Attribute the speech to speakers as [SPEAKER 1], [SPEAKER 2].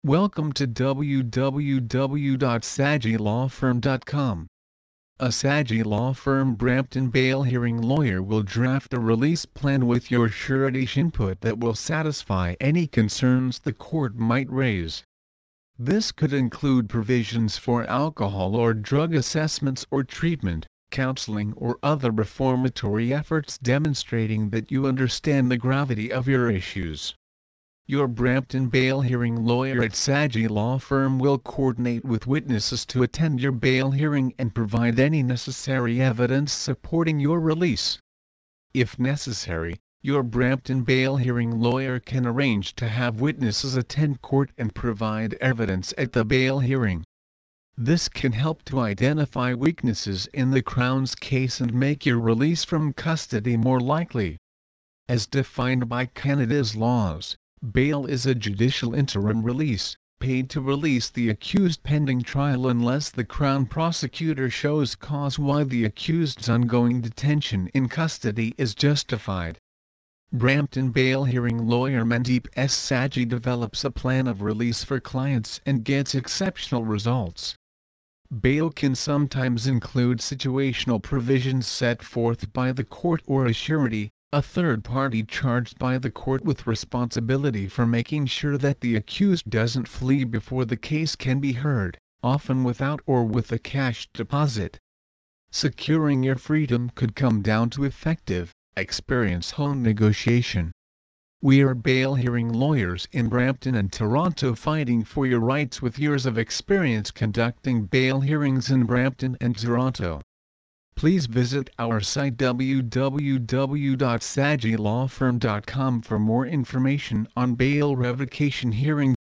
[SPEAKER 1] Welcome to www.sageelawfirm.com. A Sage Law Firm Brampton bail hearing lawyer will draft a release plan with your surety's input that will satisfy any concerns the court might raise. This could include provisions for alcohol or drug assessments or treatment, counseling or other reformatory efforts demonstrating that you understand the gravity of your issues. Your Brampton bail hearing lawyer at Sage Law Firm will coordinate with witnesses to attend your bail hearing and provide any necessary evidence supporting your release. If necessary, your Brampton bail hearing lawyer can arrange to have witnesses attend court and provide evidence at the bail hearing. This can help to identify weaknesses in the Crown's case and make your release from custody more likely. As defined by Canada's laws, bail is a judicial interim release, paid to release the accused pending trial unless the Crown prosecutor shows cause why the accused's ongoing detention in custody is justified. Brampton bail hearing lawyer Mandeep S. Sagi develops a plan of release for clients and gets exceptional results. Bail can sometimes include situational provisions set forth by the court or a surety, a third party charged by the court with responsibility for making sure that the accused doesn't flee before the case can be heard, often without or with a cash deposit. Securing your freedom could come down to effective, experienced home negotiation. We are bail hearing lawyers in Brampton and Toronto fighting for your rights with years of experience conducting bail hearings in Brampton and Toronto. Please visit our site www.sageelawfirm.com for more information on bail revocation hearings.